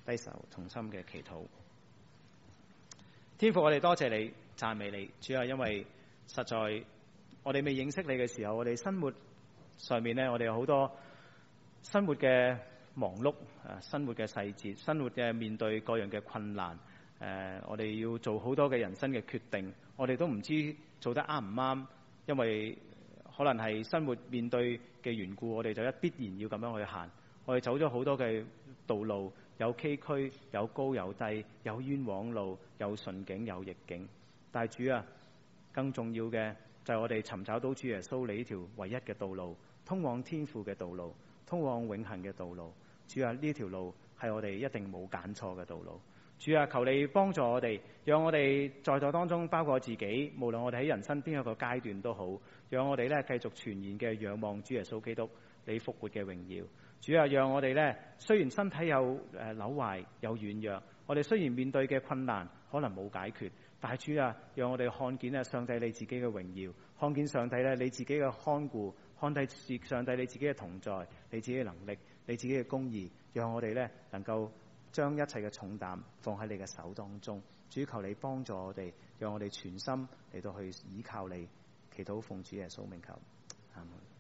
低頭同心嘅祈禱。天父，我哋多謝你，讚美你，主啊，因為實在我哋未認識你嘅時候，我哋生活上面呢，我哋有好多生活嘅忙碌，生活嘅細節，生活嘅面對各樣嘅困難，我哋要做好多嘅人生嘅決定，我哋都唔知做得啱唔啱，因為可能係生活面對嘅緣故，我哋就必然要咁樣去行。我哋走咗好多嘅道路，有崎嶇，有高有低，有冤枉路，有順境，有逆境。但係主啊，更重要嘅就係我哋尋找到主耶穌你呢條唯一嘅道路，通往天父嘅道路，通往永恆嘅道路。主啊，呢條路係我哋一定冇揀錯嘅道路。主啊，求你幫助我哋，讓我哋在座當中，包括我自己，無論我哋喺人生邊一個階段都好，讓我哋咧繼續全然嘅仰望主耶穌基督你復活嘅榮耀。主啊，讓我哋咧雖然身體有扭壞有軟弱，我哋雖然面對嘅困難可能冇解決，但係主啊，讓我哋看見上帝你自己嘅榮耀，看見上帝咧你自己嘅看顧，看見上帝你自己嘅同在，你自己嘅能力，你自己嘅公義，讓我哋咧能夠將一切嘅重擔放喺你嘅手當中。主，求你幫助我哋，讓我哋全心嚟到去依靠你，祈禱奉主耶穌名求，阿門。